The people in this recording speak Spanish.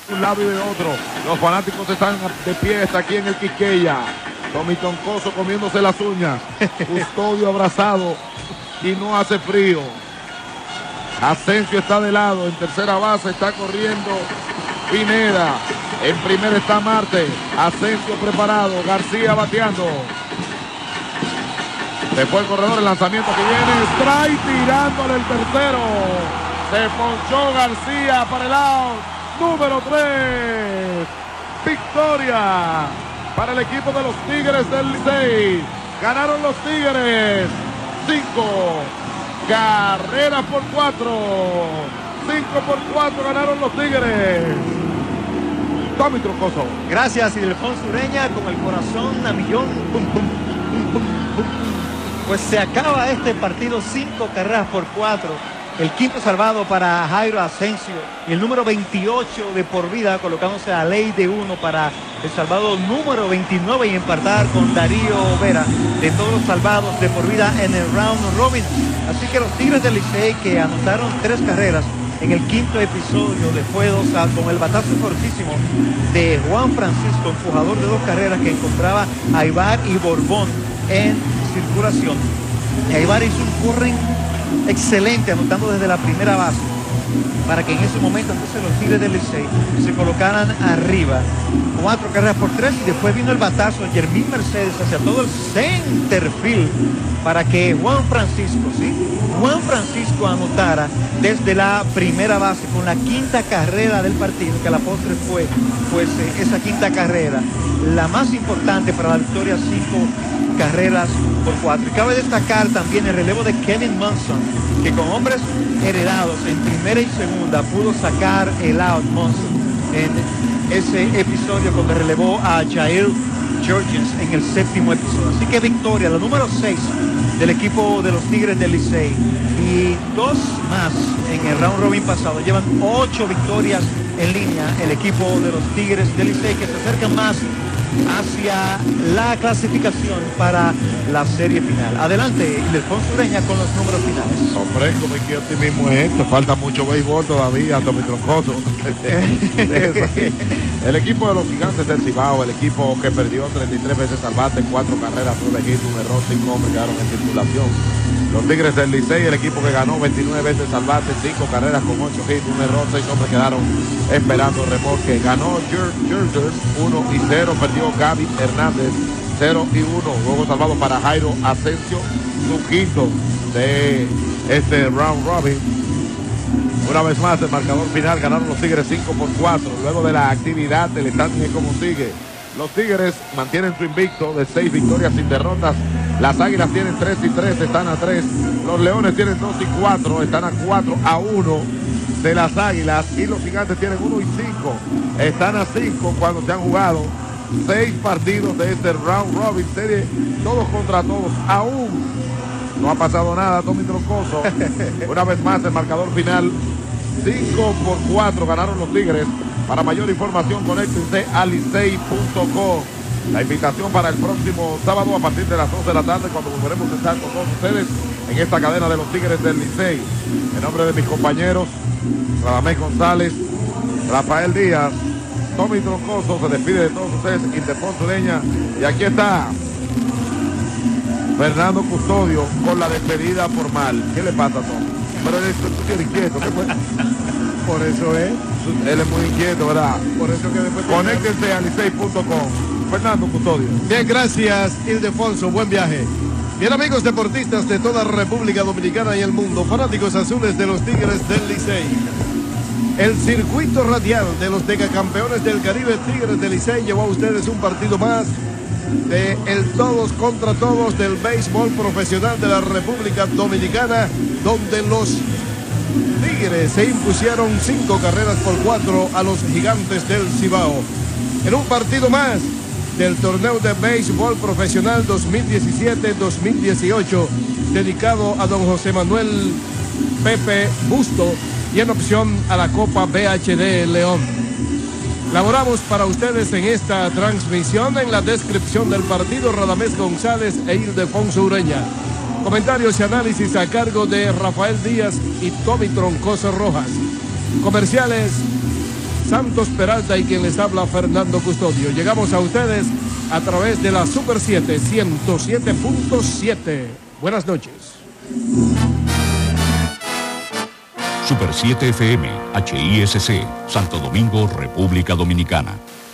un lado y de otro. Los fanáticos están de pie, está aquí en el Quisqueya. Tommy Troncoso comiéndose las uñas. Custodio abrazado y no hace frío. Asensio está de lado, en tercera base está corriendo Pineda. En primera está Marte. Asensio preparado, García bateando. Se fue el corredor, el lanzamiento que viene, strike tirándole el tercero. Se ponchó García para el out número 3. Victoria para el equipo de los Tigres del Licey. Ganaron los Tigres 5 carreras por 4. 5-4 ganaron los Tigres. Tommy Troncoso. Gracias, Ildefonso Ureña, con el corazón a millón. Pum, pum, pum, pum, pum. Pues se acaba este partido, 5 carreras por 4. El quinto salvado para Jairo Asensio y el número 28 de por vida, colocándose a ley de 1 para el salvado número 29 y empatar con Darío Vera de todos los salvados de por vida en el round robin. Así que los Tigres del Licey, que anotaron 3 carreras en el quinto episodio de juegos con el batazo fortísimo de Juan Francisco, empujador de 2 carreras que encontraba a Aybar y Borbón en circulación. Y Aybar hizo un curring excelente, anotando desde la primera base para que en ese momento entonces los Tigres del Licey se colocaran arriba 4 carreras por 3, y después vino el batazo de Yermín Mercedes hacia todo el center field para que Juan Francisco anotara desde la primera base con la quinta carrera del partido, que a la postre fue esa quinta carrera la más importante para la victoria, 5 carreras por 4. Y cabe destacar también el relevo de Kevin Monson, que con hombres heredados en primera y segunda pudo sacar el out Monson en ese episodio cuando relevó a Jair Georgians en el 7º episodio. Así que victoria, la número 6 del equipo de los Tigres del Licey, y 2 más en el round robin pasado. Llevan 8 victorias en línea el equipo de los Tigres del Licey, que se acercan más hacia la clasificación para la serie final. Adelante, Ildefonso Ureña con los números finales. Hombre, como que optimismo es esto, falta mucho béisbol todavía, Tommy Troncoso. El equipo de los Gigantes del Cibao, el equipo que perdió 33 veces al bate, 4 carreras, 9 hits, un error, 5 hombres quedaron en circulación. Los Tigres del Licey, el equipo que ganó 29 veces al bate, 5 carreras con 8 hits, un error, 6 hombres quedaron esperando remolque. Ganó Georgians 1-0, perdió Gaby Hernández 0-1. Luego salvado para Jairo Asensio, su quinto de este round robin. Una vez más el marcador final, ganaron los Tigres 5-4. Luego de la actividad del standing como sigue. Los Tigres mantienen su invicto de 6 victorias sin derrotas. Las Águilas tienen 3-3, están a 3. Los Leones tienen 2-4, están a 4-1 de las Águilas. Y los Gigantes tienen 1-5, están a 5 cuando se han jugado 6 partidos de este round robin serie, todos contra todos. Aún no ha pasado nada, Tommy Troncoso. Una vez más el marcador final, 5-4 ganaron los Tigres. Para mayor información, conéctense a licey.com. La invitación para el próximo sábado a partir de las 2 de la tarde, cuando volveremos a estar con todos ustedes en esta cadena de los Tigres del Licey. En nombre de mis compañeros, Radamés González, Rafael Díaz, Tommy Troncoso, se despide de todos ustedes, Ildefonso Ureña, y aquí está Fernando Custodio con la despedida formal. ¿Qué le pasa, Tom? Pero él es inquieto, ¿qué fue? Por eso es. Él es muy inquieto, ¿verdad? Por eso que después... Conéctense a licey.com. Fernando Custodio. Bien, gracias, Ildefonso. Buen viaje. Bien, amigos deportistas de toda República Dominicana y el mundo, fanáticos azules de los Tigres del Licey. El circuito radial de los decacampeones del Caribe Tigres del Licey llevó a ustedes un partido más de el todos contra todos del béisbol profesional de la República Dominicana, donde los Tigres se impusieron 5 carreras por 4 a los Gigantes del Cibao. En un partido más del torneo de béisbol profesional 2017-2018, dedicado a don José Manuel Pepe Busto y en opción a la Copa BHD León. Laboramos para ustedes en esta transmisión. En la descripción del partido, Radamés González e Ildefonso Ureña. Comentarios y análisis a cargo de Rafael Díaz y Tommy Troncoso Rojas. Comerciales Santos Peralta y quien les habla Fernando Custodio. Llegamos a ustedes a través de la Super 7 107.7. Buenas noches. Super 7 FM, HISC, Santo Domingo, República Dominicana.